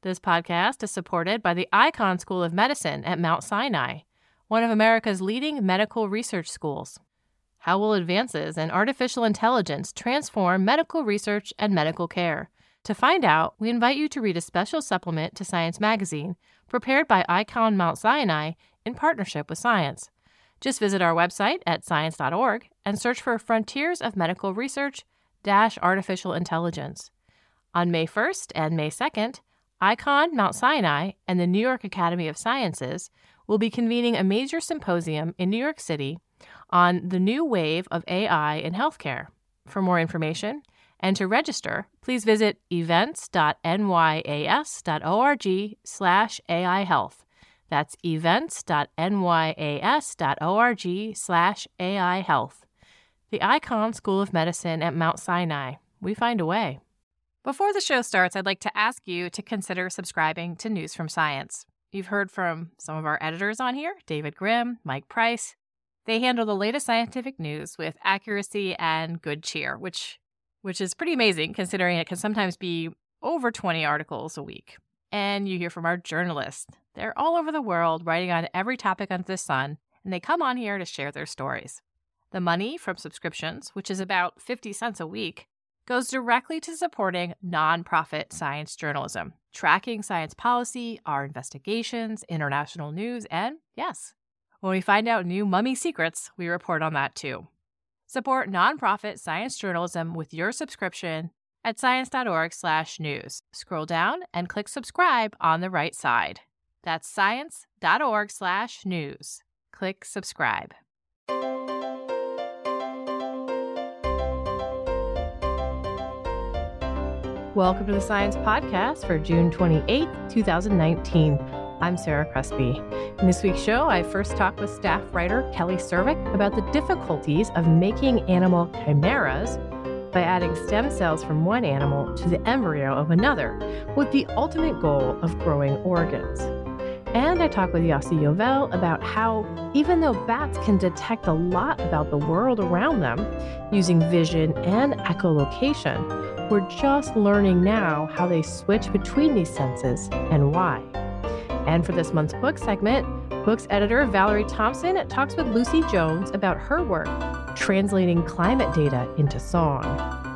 This podcast is supported by the Icahn School of Medicine at Mount Sinai, one of America's leading medical research schools. How will advances in artificial intelligence transform medical research and medical care? To find out, we invite you to read a special supplement to Science Magazine, prepared by Icahn Mount Sinai in partnership with Science. Just visit our website at science.org and search for Frontiers of Medical Research - Artificial Intelligence. On May 1st and May 2nd, Icahn Mount Sinai and the New York Academy of Sciences will be convening a major symposium in New York City on the new wave of AI in healthcare. For more information and to register, please visit events.nyas.org/AI Health. That's events.nyas.org/AI Health. The Icahn School of Medicine at Mount Sinai. We find a way. Before the show starts, I'd like to ask you to consider subscribing to News from Science. You've heard from some of our editors on here, David Grimm, Mike Price. They handle the latest scientific news with accuracy and good cheer, which is pretty amazing considering it can sometimes be over 20 articles a week. And you hear from our journalists. They're all over the world writing on every topic under the sun, and they come on here to share their stories. The money from subscriptions, which is about 50 cents a week, goes directly to supporting nonprofit science journalism, tracking science policy, our investigations, international news, and yes, when we find out new mummy secrets, we report on that too. Support nonprofit science journalism with your subscription at science.org/news. Scroll down and click subscribe on the right side. That's science.org/news. Click subscribe. Welcome to the Science Podcast for June 28th, 2019. I'm Sarah Crespi. In this week's show, I first talked with staff writer Kelly Servick about the difficulties of making animal chimeras by adding stem cells from one animal to the embryo of another, with the ultimate goal of growing organs. And I talked with Yossi Yovel about how, even though bats can detect a lot about the world around them using vision and echolocation, we're just learning now how they switch between these senses and why. And for this month's book segment, Books editor Valerie Thompson talks with Lucy Jones about her work translating climate data into song.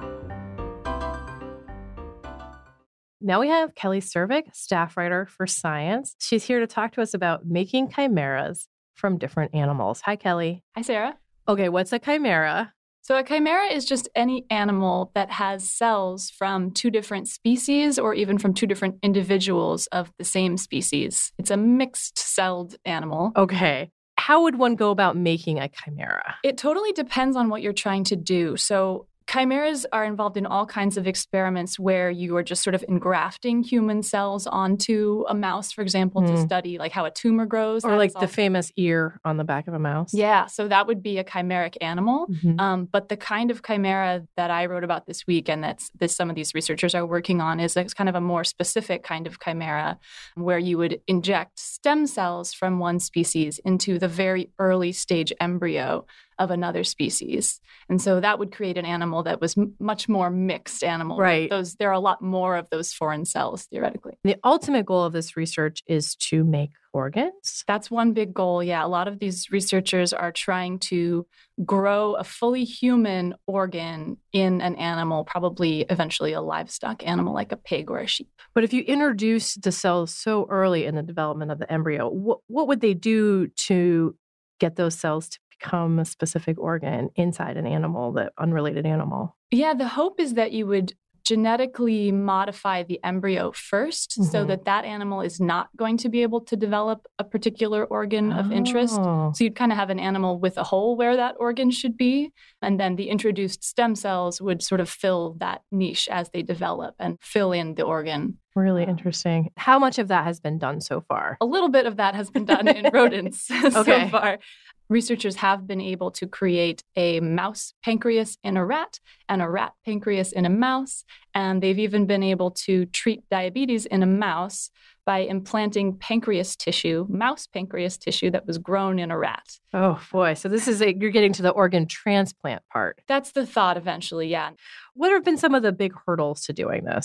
Now we have Kelly Servick, staff writer for Science. She's here to talk to us about making chimeras from different animals. Hi, Kelly. Hi, Sarah. Okay, what's a chimera? So a chimera is just any animal that has cells from two different species or even from two different individuals of the same species. It's a mixed-celled animal. Okay. How would one go about making a chimera? It totally depends on what you're trying to do. So chimeras are involved in all kinds of experiments where you are just sort of engrafting human cells onto a mouse, for example, to study like how a tumor grows. Or like the famous ear on the back of a mouse. Yeah, so that would be a chimeric animal. But the kind of chimera that I wrote about this week and that some of these researchers are working on is kind of a more specific kind of chimera where you would inject stem cells from one species into the very early stage embryo of another species. And so that would create an animal that was much more mixed animal. Right. There are a lot more of those foreign cells, theoretically. The ultimate goal of this research is to make organs? That's one big goal, yeah. A lot of these researchers are trying to grow a fully human organ in an animal, probably eventually a livestock animal like a pig or a sheep. But if you introduce the cells so early in the development of the embryo, what would they do to get those cells to become a specific organ inside an animal, the unrelated animal? Yeah, the hope is that you would genetically modify the embryo first so that animal is not going to be able to develop a particular organ of interest. So you'd kind of have an animal with a hole where that organ should be. And then the introduced stem cells would sort of fill that niche as they develop and fill in the organ. Really interesting. How much of that has been done so far? A little bit of that has been done in rodents so far. Researchers have been able to create a mouse pancreas in a rat and a rat pancreas in a mouse. And they've even been able to treat diabetes in a mouse by implanting pancreas tissue, mouse pancreas tissue that was grown in a rat. Oh, boy. So this is you're getting to the organ transplant part. That's the thought eventually, yeah. What have been some of the big hurdles to doing this?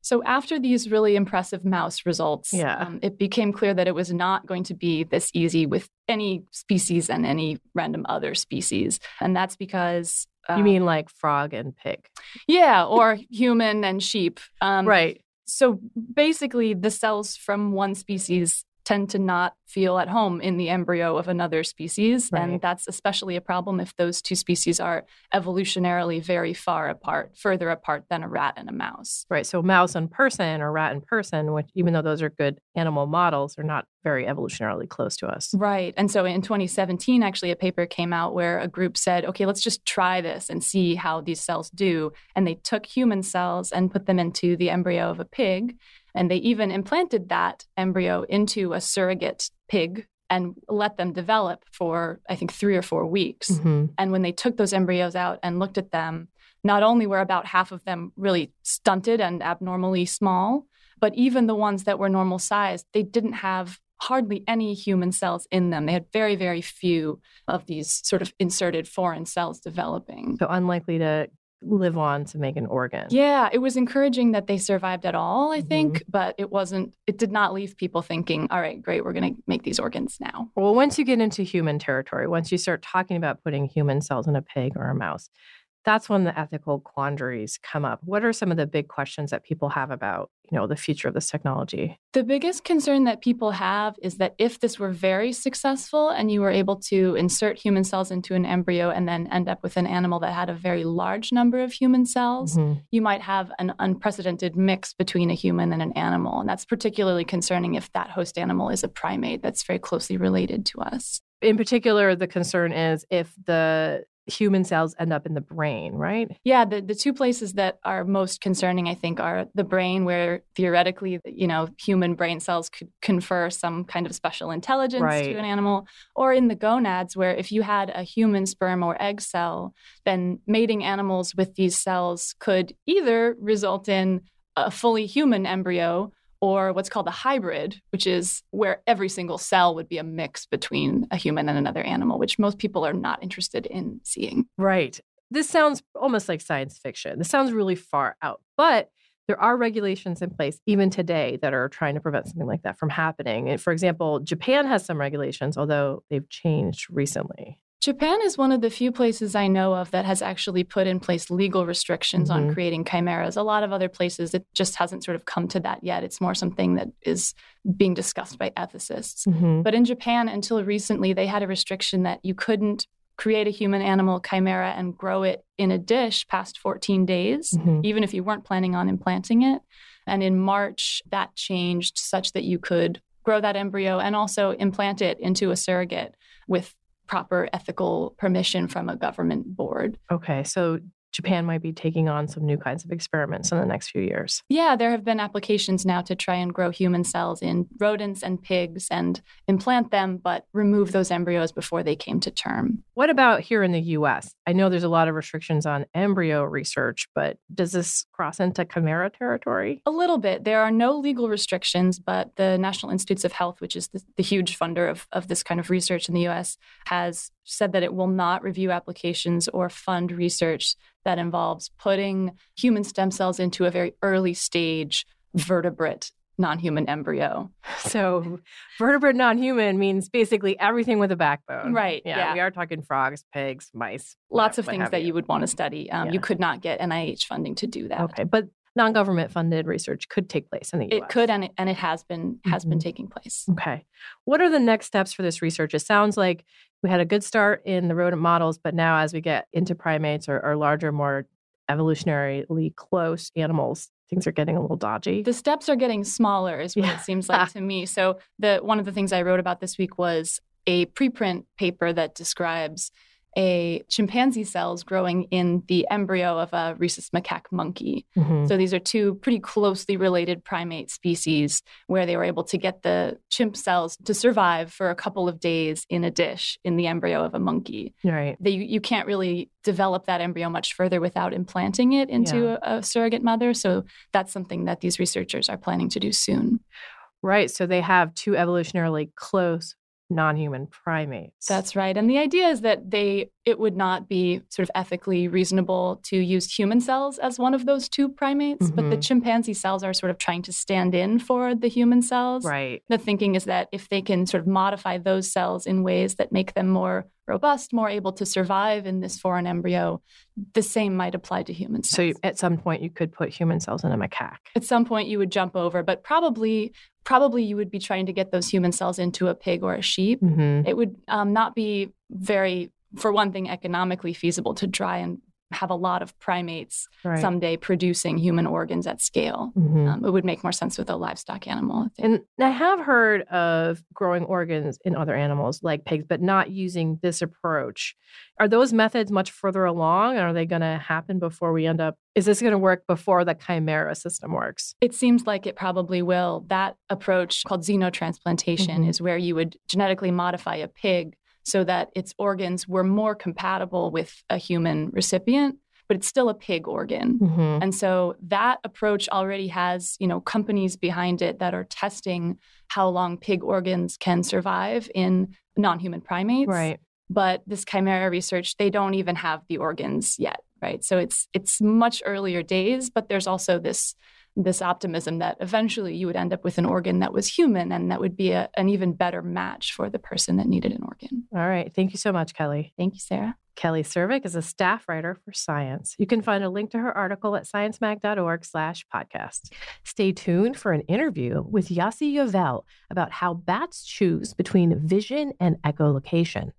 So after these really impressive mouse results, it became clear that it was not going to be this easy with any species and any random other species. And that's because... you mean like frog and pig? Yeah, or human and sheep. Right. So basically, the cells from one species tend to not feel at home in the embryo of another species. Right. And that's especially a problem if those two species are evolutionarily very far apart, further apart than a rat and a mouse. Right. So mouse and person or rat and person, which even though those are good animal models, are not very evolutionarily close to us. Right. And so in 2017, actually, a paper came out where a group said, okay, let's just try this and see how these cells do. And they took human cells and put them into the embryo of a pig. And they even implanted that embryo into a surrogate pig and let them develop for, I think, 3 or 4 weeks. Mm-hmm. And when they took those embryos out and looked at them, not only were about half of them really stunted and abnormally small, but even the ones that were normal sized, they didn't have hardly any human cells in them. They had very, very few of these sort of inserted foreign cells developing. So unlikely to live on to make an organ. Yeah, it was encouraging that they survived at all, I think, but it did not leave people thinking, all right, great, we're going to make these organs now. Well, once you get into human territory, once you start talking about putting human cells in a pig or a mouse, that's when the ethical quandaries come up. What are some of the big questions that people have about, the future of this technology? The biggest concern that people have is that if this were very successful and you were able to insert human cells into an embryo and then end up with an animal that had a very large number of human cells, you might have an unprecedented mix between a human and an animal. And that's particularly concerning if that host animal is a primate that's very closely related to us. In particular, the concern is if the human cells end up in the brain, right? Yeah, the two places that are most concerning, I think, are the brain, where theoretically, human brain cells could confer some kind of special intelligence to an animal, or in the gonads, where if you had a human sperm or egg cell, then mating animals with these cells could either result in a fully human embryo or what's called a hybrid, which is where every single cell would be a mix between a human and another animal, which most people are not interested in seeing. Right. This sounds almost like science fiction. This sounds really far out, but there are regulations in place even today that are trying to prevent something like that from happening. And for example, Japan has some regulations, although they've changed recently. Japan is one of the few places I know of that has actually put in place legal restrictions on creating chimeras. A lot of other places, it just hasn't sort of come to that yet. It's more something that is being discussed by ethicists. But in Japan, until recently, they had a restriction that you couldn't create a human-animal chimera and grow it in a dish past 14 days, even if you weren't planning on implanting it. And in March, that changed such that you could grow that embryo and also implant it into a surrogate with proper ethical permission from a government board. Okay, so Japan might be taking on some new kinds of experiments in the next few years. Yeah, there have been applications now to try and grow human cells in rodents and pigs and implant them, but remove those embryos before they came to term. What about here in the U.S.? I know there's a lot of restrictions on embryo research, but does this cross into chimera territory? A little bit. There are no legal restrictions, but the National Institutes of Health, which is the huge funder of this kind of research in the U.S., has said that it will not review applications or fund research that involves putting human stem cells into a very early stage vertebrate non-human embryo. So vertebrate non-human means basically everything with a backbone. Right. Yeah. We are talking frogs, pigs, mice. Lots of things that you would want to study. You could not get NIH funding to do that. Okay. But non-government funded research could take place in the U.S. It could, and it has been taking place. Okay. What are the next steps for this research? It sounds like we had a good start in the rodent models, but now as we get into primates or larger, more evolutionarily close animals, things are getting a little dodgy. The steps are getting smaller is what it seems like to me. So one of the things I wrote about this week was a preprint paper that describes a chimpanzee cells growing in the embryo of a rhesus macaque monkey. So these are two pretty closely related primate species where they were able to get the chimp cells to survive for a couple of days in a dish in the embryo of a monkey. Right. You can't really develop that embryo much further without implanting it into a surrogate mother. So that's something that these researchers are planning to do soon. Right. So they have two evolutionarily close non-human primates. That's right. And the idea is that it would not be sort of ethically reasonable to use human cells as one of those two primates, but the chimpanzee cells are sort of trying to stand in for the human cells. Right. The thinking is that if they can sort of modify those cells in ways that make them more robust, more able to survive in this foreign embryo, the same might apply to human cells. So at some point you could put human cells in a macaque. At some point you would jump over, but probably you would be trying to get those human cells into a pig or a sheep. It would not be very, for one thing, economically feasible to try and have a lot of primates someday producing human organs at scale. It would make more sense with a livestock animal. And I have heard of growing organs in other animals like pigs, but not using this approach. Are those methods much further along? Are they going to happen before we end up? Is this going to work before the chimera system works? It seems like it probably will. That approach called xenotransplantation is where you would genetically modify a pig so that its organs were more compatible with a human recipient, but it's still a pig organ. And so that approach already has, companies behind it that are testing how long pig organs can survive in non-human primates. Right. But this chimera research, they don't even have the organs yet, right? So it's much earlier days, but there's also this optimism that eventually you would end up with an organ that was human, and that would be an even better match for the person that needed an organ. All right. Thank you so much, Kelly. Thank you, Sarah. Kelly Servick is a staff writer for Science. You can find a link to her article at sciencemag.org/podcast. Stay tuned for an interview with Yossi Yovel about how bats choose between vision and echolocation.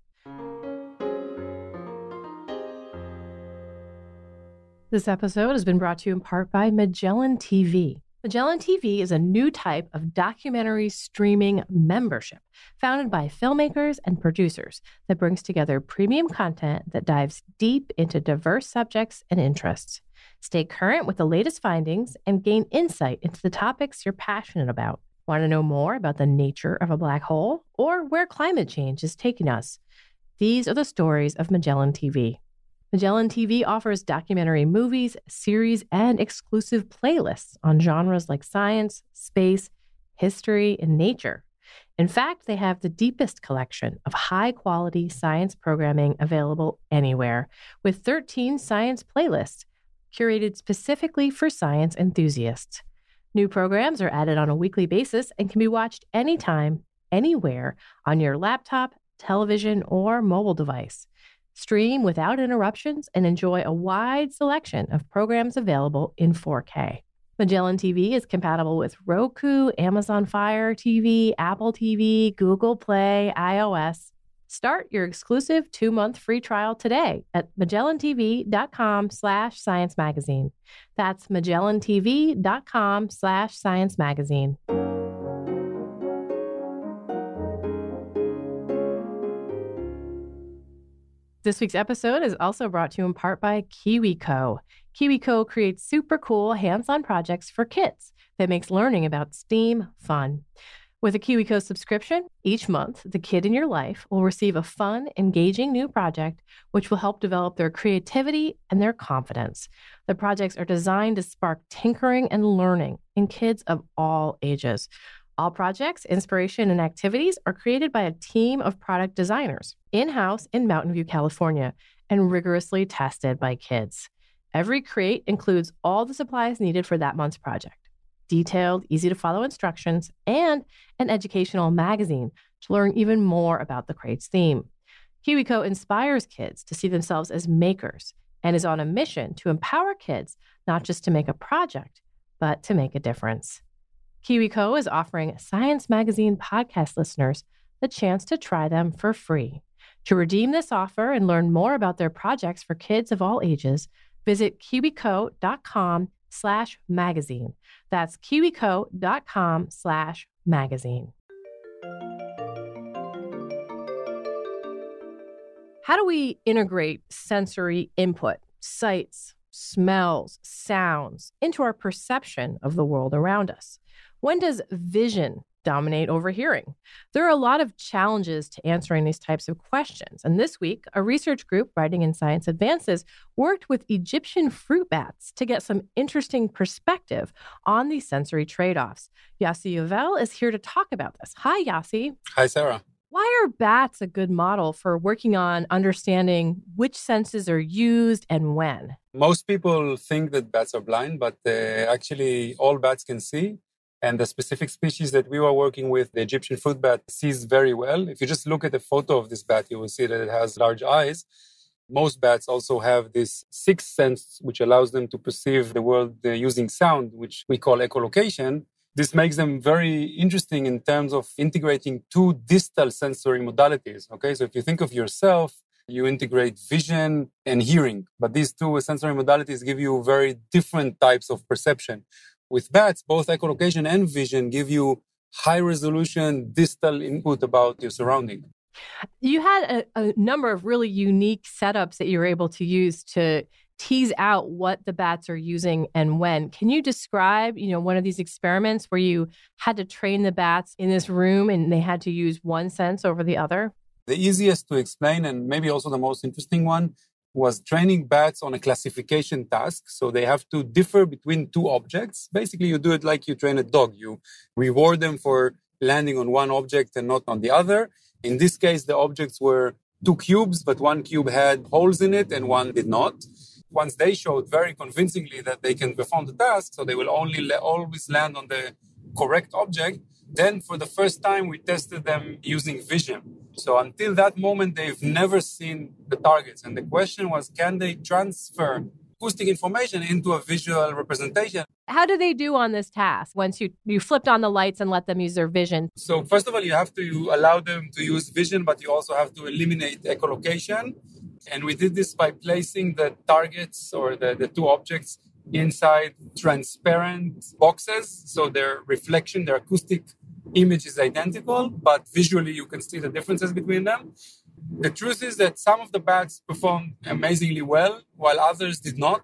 This episode has been brought to you in part by Magellan TV. Magellan TV is a new type of documentary streaming membership founded by filmmakers and producers that brings together premium content that dives deep into diverse subjects and interests. Stay current with the latest findings and gain insight into the topics you're passionate about. Want to know more about the nature of a black hole or where climate change is taking us? These are the stories of Magellan TV. Magellan TV offers documentary movies, series, and exclusive playlists on genres like science, space, history, and nature. In fact, they have the deepest collection of high-quality science programming available anywhere, with 13 science playlists curated specifically for science enthusiasts. New programs are added on a weekly basis and can be watched anytime, anywhere on your laptop, television, or mobile device. Stream without interruptions and enjoy a wide selection of programs available in 4K. Magellan TV is compatible with Roku, Amazon Fire TV, Apple TV, Google Play, iOS. Start your exclusive 2-month free trial today at magellantv.com/science magazine. That's magellantv.com/science magazine. This week's episode is also brought to you in part by KiwiCo. KiwiCo creates super cool hands-on projects for kids that makes learning about STEAM fun. With a KiwiCo subscription, each month, the kid in your life will receive a fun, engaging new project which will help develop their creativity and their confidence. The projects are designed to spark tinkering and learning in kids of all ages. All projects, inspiration, and activities are created by a team of product designers in-house in Mountain View, California, and rigorously tested by kids. Every crate includes all the supplies needed for that month's project, detailed, easy-to-follow instructions, and an educational magazine to learn even more about the crate's theme. KiwiCo inspires kids to see themselves as makers and is on a mission to empower kids not just to make a project, but to make a difference. KiwiCo is offering Science Magazine podcast listeners the chance to try them for free. To redeem this offer and learn more about their projects for kids of all ages, visit kiwico.com/magazine. That's kiwico.com/magazine. How do we integrate sensory input, sights, smells, sounds into our perception of the world around us? When does vision dominate over hearing? There are a lot of challenges to answering these types of questions. And this week, a research group writing in Science Advances worked with Egyptian fruit bats to get some interesting perspective on these sensory trade-offs. Yossi Yovel is here to talk about this. Hi, Yossi. Hi, Sarah. Why are bats a good model for working on understanding which senses are used and when? Most people think that bats are blind, but actually all bats can see. And the specific species that we were working with, the Egyptian fruit bat, sees very well. If you just look at a photo of this bat, you will see that it has large eyes. Most bats also have this sixth sense, which allows them to perceive the world using sound, which we call echolocation. This makes them very interesting in terms of integrating two distal sensory modalities. Okay, so if you think of yourself, you integrate vision and hearing, but these two sensory modalities give you very different types of perception. With bats, both echolocation and vision give you high-resolution distal input about your surrounding. You had a number of really unique setups that you were able to use to tease out what the bats are using and when. Can you describe, one of these experiments where you had to train the bats in this room and they had to use one sense over the other? The easiest to explain, and maybe also the most interesting one, was training bats on a classification task. So they have to differ between two objects. Basically, you do it like you train a dog. You reward them for landing on one object and not on the other. In this case, the objects were two cubes, but one cube had holes in it and one did not. Once they showed very convincingly that they can perform the task, so they will always land on the correct object, then for the first time, we tested them using vision. So until that moment, they've never seen the targets. And the question was, can they transfer acoustic information into a visual representation? How do they do on this task once you flipped on the lights and let them use their vision? So first of all, you have to allow them to use vision, but you also have to eliminate echolocation. And we did this by placing the targets or the two objects inside transparent boxes. So their reflection, their acoustic image is identical, but visually you can see the differences between them. The truth is that some of the bats performed amazingly well, while others did not.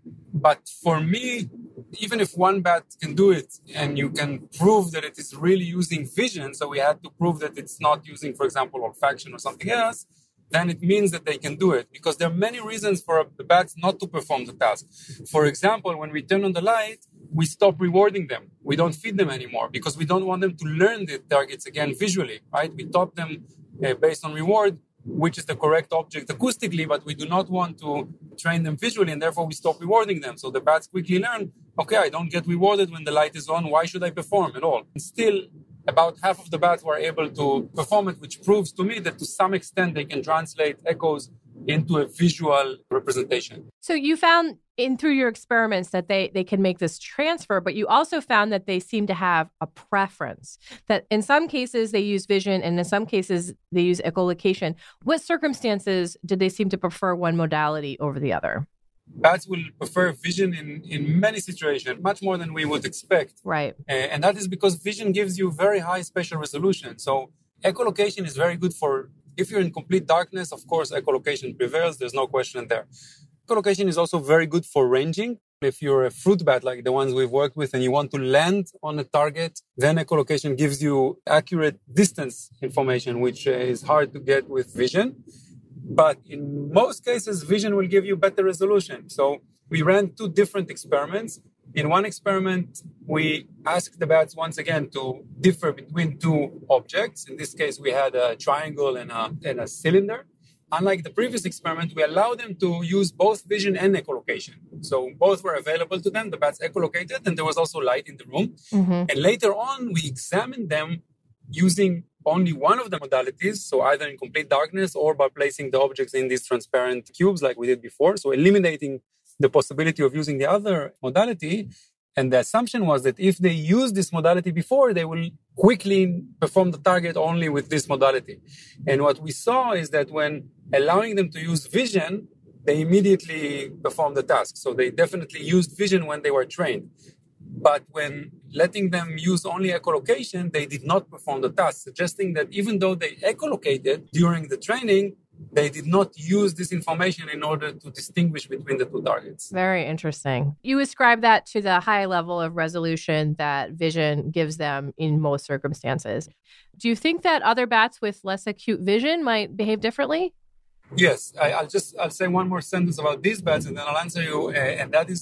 But for me, even if one bat can do it and you can prove that it is really using vision, so we had to prove that it's not using, for example, olfaction or something else, then it means that they can do it, because there are many reasons for the bats not to perform the task. For example, when we turn on the light, we stop rewarding them. We don't feed them anymore because we don't want them to learn the targets again visually, right? We taught them based on reward, which is the correct object acoustically, but we do not want to train them visually, and therefore we stop rewarding them. So the bats quickly learn, okay, I don't get rewarded when the light is on. Why should I perform at all? And still, about half of the bats were able to perform it, which proves to me that to some extent they can translate echoes into a visual representation. So you found through your experiments that they can make this transfer, but you also found that they seem to have a preference, that in some cases they use vision and in some cases they use echolocation. What circumstances did they seem to prefer one modality over the other? Bats will prefer vision in many situations, much more than we would expect. Right. And that is because vision gives you very high spatial resolution. So echolocation is very good for, if you're in complete darkness, of course, echolocation prevails. There's no question there. Echolocation is also very good for ranging. If you're a fruit bat like the ones we've worked with and you want to land on a target, then echolocation gives you accurate distance information, which is hard to get with vision. But in most cases, vision will give you better resolution. So we ran two different experiments. In one experiment, we asked the bats once again to differ between two objects. In this case, we had a triangle and a cylinder. Unlike the previous experiment, we allowed them to use both vision and echolocation. So both were available to them. The bats echolocated, and there was also light in the room. Mm-hmm. And later on, we examined them using only one of the modalities, so either in complete darkness or by placing the objects in these transparent cubes like we did before, so eliminating the possibility of using the other modality. And the assumption was that if they use this modality before, they will quickly perform the target only with this modality. And what we saw is that when allowing them to use vision, they immediately performed the task. So they definitely used vision when they were trained. But when letting them use only echolocation, they did not perform the task, suggesting that even though they echolocated during the training, they did not use this information in order to distinguish between the two targets. Very interesting. You ascribe that to the high level of resolution that vision gives them in most circumstances. Do you think that other bats with less acute vision might behave differently? Yes. I'll say one more sentence about these bats, and then I'll answer you. And that is that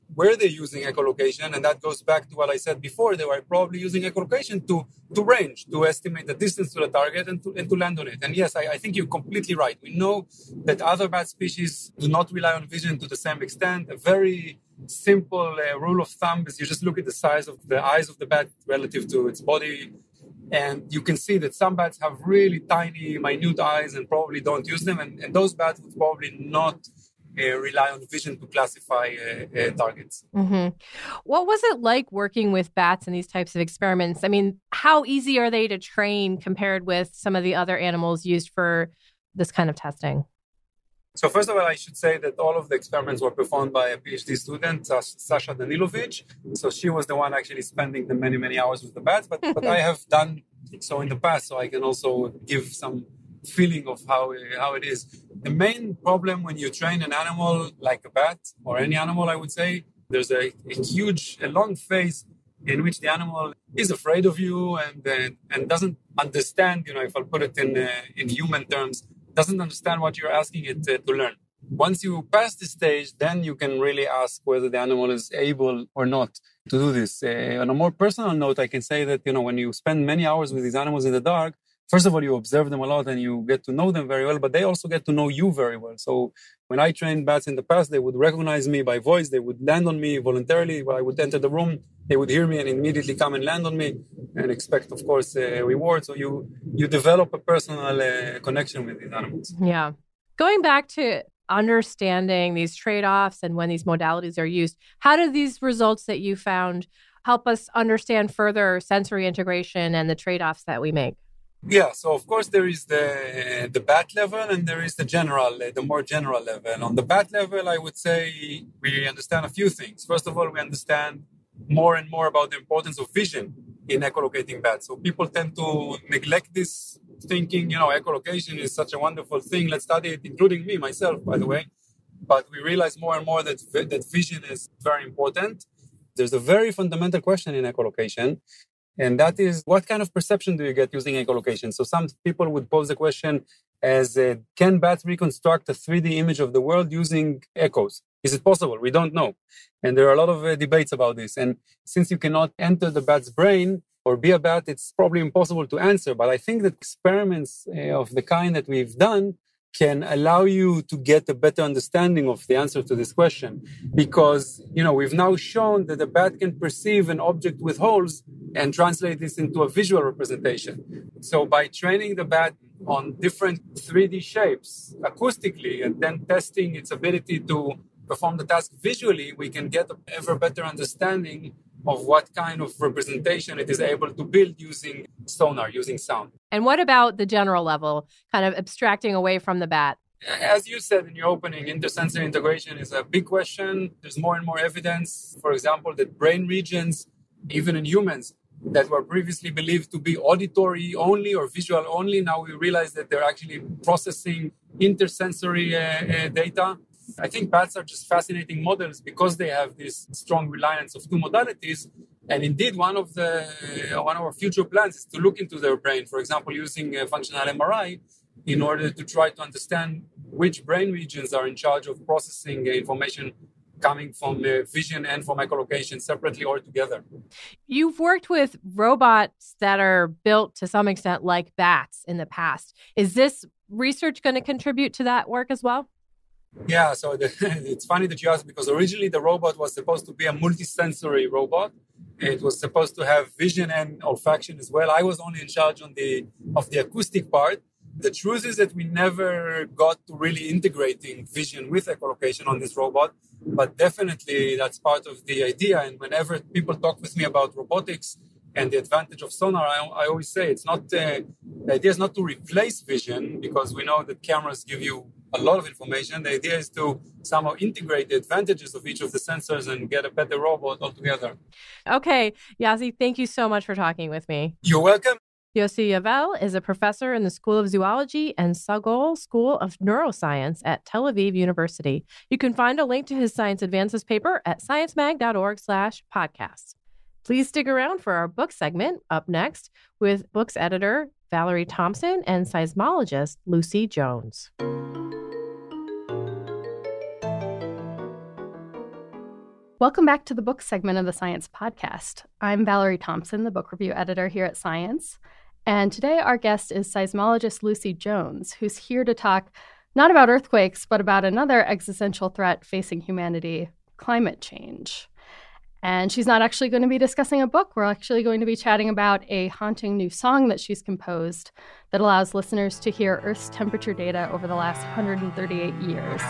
were they using echolocation? And that goes back to what I said before. They were probably using echolocation to range, to estimate the distance to the target and to land on it. And yes, I think you're completely right. We know that other bat species do not rely on vision to the same extent. A very simple rule of thumb is you just look at the size of the eyes of the bat relative to its body. And you can see that some bats have really tiny, minute eyes and probably don't use them. And those bats would probably not rely on vision to classify targets. Mm-hmm. What was it like working with bats in these types of experiments? I mean, how easy are they to train compared with some of the other animals used for this kind of testing? So first of all, I should say that all of the experiments were performed by a PhD student, Sasha Danilovic. So she was the one actually spending the many, many hours with the bats. But I have done so in the past, so I can also give some feeling of how it is. The main problem when you train an animal like a bat or any animal, I would say, there's a long phase in which the animal is afraid of you and doesn't understand, if I'll put it in human terms, doesn't understand what you're asking it to learn. Once you pass this stage, then you can really ask whether the animal is able or not to do this. On a more personal note, I can say that, when you spend many hours with these animals in the dark, first of all, you observe them a lot and you get to know them very well, but they also get to know you very well. So when I trained bats in the past, they would recognize me by voice. They would land on me voluntarily. When I would enter the room, they would hear me and immediately come and land on me and expect, of course, a reward. So you develop a personal connection with these animals. Yeah. Going back to understanding these trade-offs and when these modalities are used, how do these results that you found help us understand further sensory integration and the trade-offs that we make? Yeah, so of course there is the bat level and there is the more general level. On the bat level, I would say we understand a few things. First of all, we understand more and more about the importance of vision in echolocating bats. So people tend to neglect this, thinking, echolocation is such a wonderful thing. Let's study it, including me, myself, by the way. But we realize more and more that vision is very important. There's a very fundamental question in echolocation. And that is, what kind of perception do you get using echolocation? So some people would pose the question as, can bats reconstruct a 3D image of the world using echoes? Is it possible? We don't know. And there are a lot of debates about this. And since you cannot enter the bat's brain or be a bat, it's probably impossible to answer. But I think that experiments of the kind that we've done can allow you to get a better understanding of the answer to this question. Because, we've now shown that the bat can perceive an object with holes and translate this into a visual representation. So by training the bat on different 3D shapes acoustically and then testing its ability to perform the task visually, we can get an ever better understanding of what kind of representation it is able to build using sonar, using sound. And what about the general level, kind of abstracting away from the bat? As you said in your opening, intersensory integration is a big question. There's more and more evidence, for example, that brain regions, even in humans, that were previously believed to be auditory only or visual only, now we realize that they're actually processing intersensory data. I think bats are just fascinating models because they have this strong reliance of two modalities. And indeed, one of our future plans is to look into their brain, for example, using functional MRI in order to try to understand which brain regions are in charge of processing information coming from vision and from echolocation separately or together. You've worked with robots that are built to some extent like bats in the past. Is this research going to contribute to that work as well? Yeah, so it's funny that you asked, because originally the robot was supposed to be a multisensory robot. It was supposed to have vision and olfaction as well. I was only in charge of the acoustic part. The truth is that we never got to really integrating vision with echolocation on this robot, but definitely that's part of the idea. And whenever people talk with me about robotics and the advantage of sonar, I always say the idea is not to replace vision, because we know that cameras give you a lot of information. The idea is to somehow integrate the advantages of each of the sensors and get a better robot altogether. Okay, Yossi, thank you so much for talking with me. You're welcome. Yossi Yavel is a professor in the School of Zoology and Sagol School of Neuroscience at Tel Aviv University. You can find a link to his Science Advances paper at sciencemag.org/podcasts. Please stick around for our book segment up next with books editor Valerie Thompson and seismologist Lucy Jones. Welcome back to the book segment of the Science Podcast. I'm Valerie Thompson, the book review editor here at Science. And today our guest is seismologist Lucy Jones, who's here to talk not about earthquakes, but about another existential threat facing humanity, climate change. And she's not actually going to be discussing a book. We're actually going to be chatting about a haunting new song that she's composed that allows listeners to hear Earth's temperature data over the last 138 years.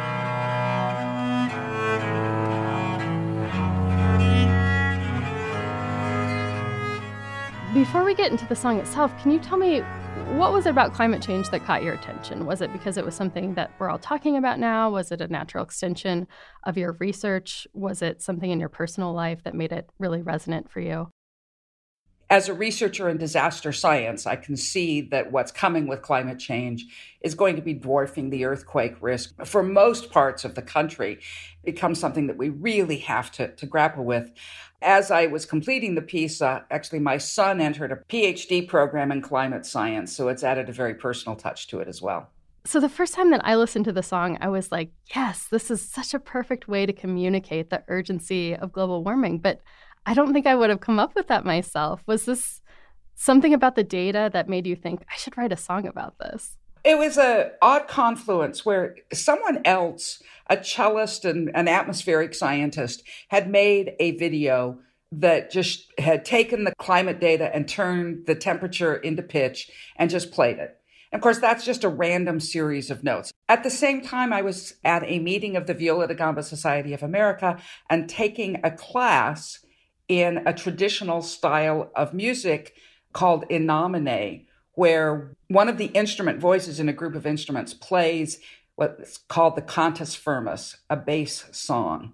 Before we get into the song itself, can you tell me, what was it about climate change that caught your attention? Was it because it was something that we're all talking about now? Was it a natural extension of your research? Was it something in your personal life that made it really resonant for you? As a researcher in disaster science, I can see that what's coming with climate change is going to be dwarfing the earthquake risk for most parts of the country. It becomes something that we really have to grapple with. As I was completing the piece, actually my son entered a PhD program in climate science, so it's added a very personal touch to it as well. So the first time that I listened to the song, I was like, yes, this is such a perfect way to communicate the urgency of global warming. But I don't think I would have come up with that myself. Was this something about the data that made you think, I should write a song about this? It was an odd confluence where someone else, a cellist and an atmospheric scientist, had made a video that just had taken the climate data and turned the temperature into pitch and just played it. And of course, that's just a random series of notes. At the same time, I was at a meeting of the Viola da Gamba Society of America and taking a class in a traditional style of music called In Nomine, where one of the instrument voices in a group of instruments plays what's called the cantus firmus, a bass song.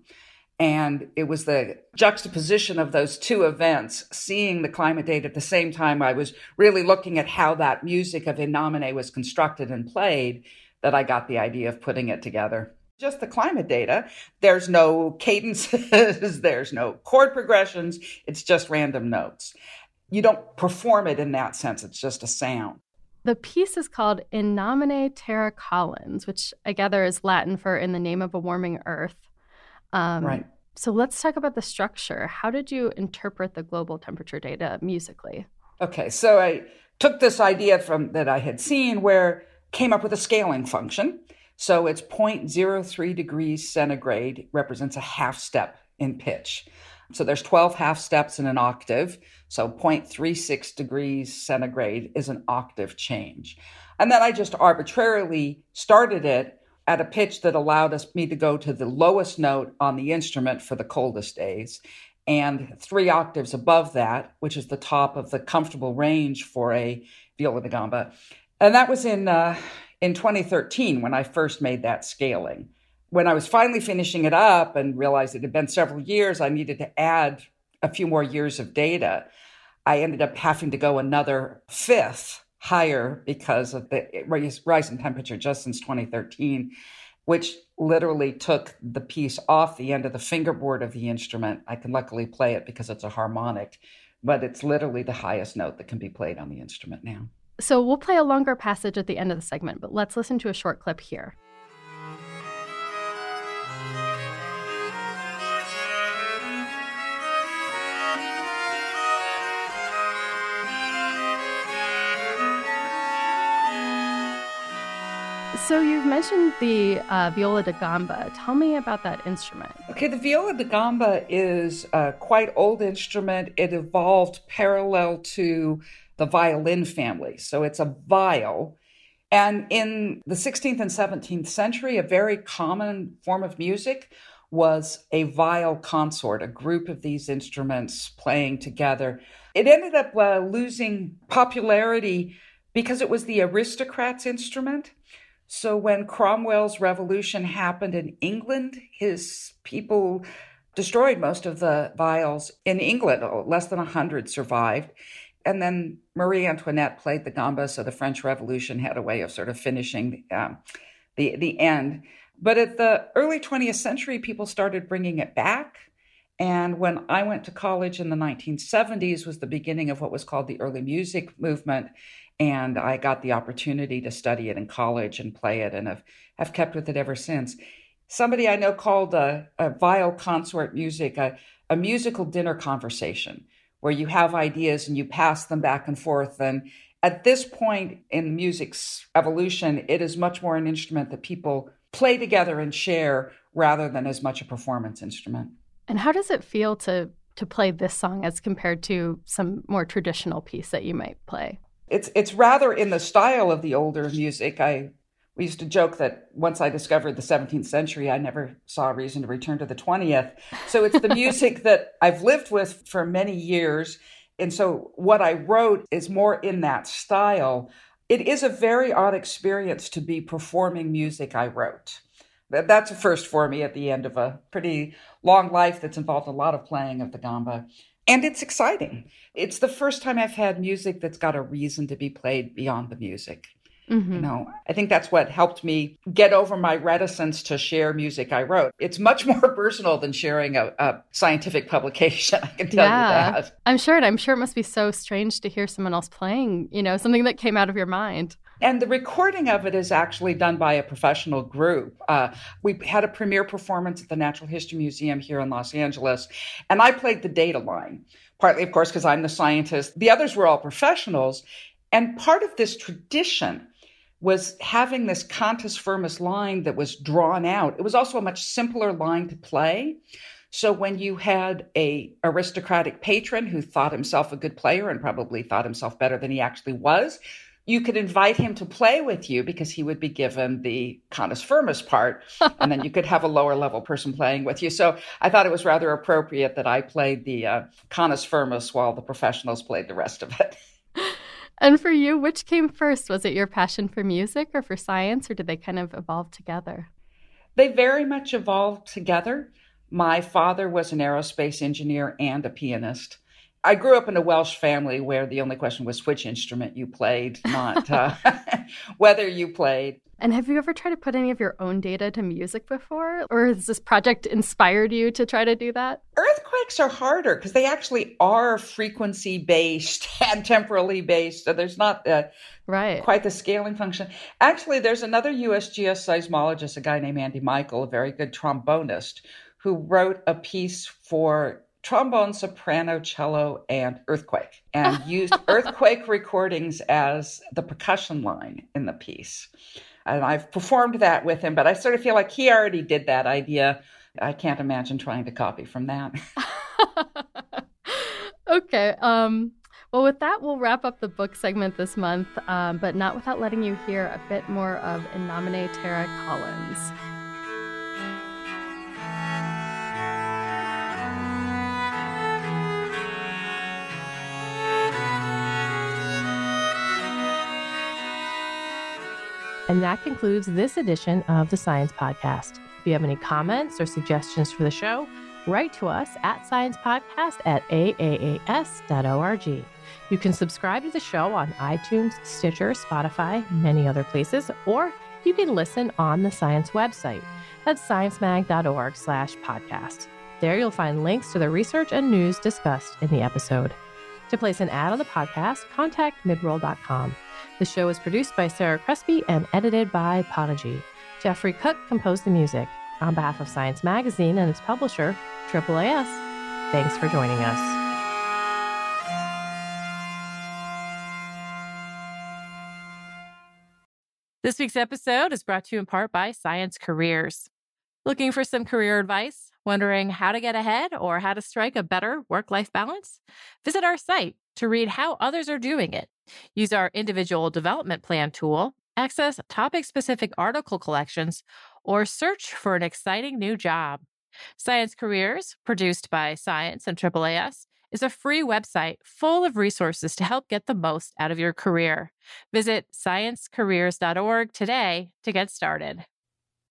And it was the juxtaposition of those two events, seeing the climate data at the same time I was really looking at how that music of In Nomine was constructed and played, that I got the idea of putting it together. Just the climate data. There's no cadences, there's no chord progressions. It's just random notes. You don't perform it in that sense. It's just a sound. The piece is called In Nomine Terra Callens, which I gather is Latin for In the Name of a Warming Earth. Right. So let's talk about the structure. How did you interpret the global temperature data musically? Okay, so I took this idea that I had seen where came up with a scaling function. So it's 0.03 degrees centigrade represents a half step in pitch. So there's 12 half steps in an octave. So 0.36 degrees centigrade is an octave change. And then I just arbitrarily started it at a pitch that allowed me to go to the lowest note on the instrument for the coldest days, and 3 octaves above that, which is the top of the comfortable range for a viola da gamba. And that was in 2013 when I first made that scaling. When I was finally finishing it up and realized it had been several years, I needed to add a few more years of data. I ended up having to go another 5th higher because of the rise in temperature just since 2013, which literally took the piece off the end of the fingerboard of the instrument. I can luckily play it because it's a harmonic, but it's literally the highest note that can be played on the instrument now. So we'll play a longer passage at the end of the segment, but let's listen to a short clip here. So you've mentioned the viola da gamba. Tell me about that instrument. Okay, the viola da gamba is a quite old instrument. It evolved parallel to the violin family. So it's a viol. And in the 16th and 17th century, a very common form of music was a viol consort, a group of these instruments playing together. It ended up losing popularity because it was the aristocrat's instrument. So when Cromwell's revolution happened in England, his people destroyed most of the viols in England. Less than 100 survived. And then Marie Antoinette played the gamba, so the French Revolution had a way of sort of finishing the end. But at the early 20th century, people started bringing it back. And when I went to college in the 1970s was the beginning of what was called the early music movement. And I got the opportunity to study it in college and play it, and have kept with it ever since. Somebody I know called a viol consort music a musical dinner conversation, where you have ideas and you pass them back and forth. And at this point in music's evolution, it is much more an instrument that people play together and share rather than as much a performance instrument. And how does it feel to play this song as compared to some more traditional piece that you might play? It's rather in the style of the older music. We used to joke that once I discovered the 17th century, I never saw a reason to return to the 20th. So it's the music that I've lived with for many years. And so what I wrote is more in that style. It is a very odd experience to be performing music I wrote. That's a first for me at the end of a pretty long life that's involved a lot of playing of the gamba. And it's exciting. It's the first time I've had music that's got a reason to be played beyond the music. Mm-hmm. I think that's what helped me get over my reticence to share music I wrote. It's much more personal than sharing a scientific publication, I can tell you that. I'm sure it must be so strange to hear someone else playing, something that came out of your mind. And the recording of it is actually done by a professional group. We had a premiere performance at the Natural History Museum here in Los Angeles, and I played the data line, partly, of course, because I'm the scientist. The others were all professionals. And part of this tradition was having this cantus firmus line that was drawn out. It was also a much simpler line to play. So when you had a aristocratic patron who thought himself a good player and probably thought himself better than he actually was, you could invite him to play with you because he would be given the cantus firmus part, and then you could have a lower level person playing with you. So I thought it was rather appropriate that I played the cantus firmus while the professionals played the rest of it. And for you, which came first? Was it your passion for music or for science, or did they kind of evolve together? They very much evolved together. My father was an aerospace engineer and a pianist. I grew up in a Welsh family where the only question was which instrument you played, not whether you played. And have you ever tried to put any of your own data to music before? Or has this project inspired you to try to do that? Earthquakes are harder because they actually are frequency-based and temporally based. So there's not quite the scaling function. Actually, there's another USGS seismologist, a guy named Andy Michael, a very good trombonist, who wrote a piece for trombone, soprano, cello, and earthquake, and used earthquake recordings as the percussion line in the piece. And I've performed that with him, but I sort of feel like he already did that idea. I can't imagine trying to copy from that. Okay. Well, with that, we'll wrap up the book segment this month, but not without letting you hear a bit more of In Nomine Terra Collins. And that concludes this edition of the Science Podcast. If you have any comments or suggestions for the show, write to us at sciencepodcast@aaas.org. You can subscribe to the show on iTunes, Stitcher, Spotify, many other places, or you can listen on the Science website. That's sciencemag.org/podcast. There you'll find links to the research and news discussed in the episode. To place an ad on the podcast, contact midroll.com. The show is produced by Sarah Crespi and edited by Panaji. Jeffrey Cook composed the music. On behalf of Science Magazine and its publisher, AAAS, thanks for joining us. This week's episode is brought to you in part by Science Careers. Looking for some career advice? Wondering how to get ahead or how to strike a better work-life balance? Visit our site to read how others are doing it. Use our individual development plan tool, access topic-specific article collections, or search for an exciting new job. Science Careers, produced by Science and AAAS, is a free website full of resources to help get the most out of your career. Visit sciencecareers.org today to get started.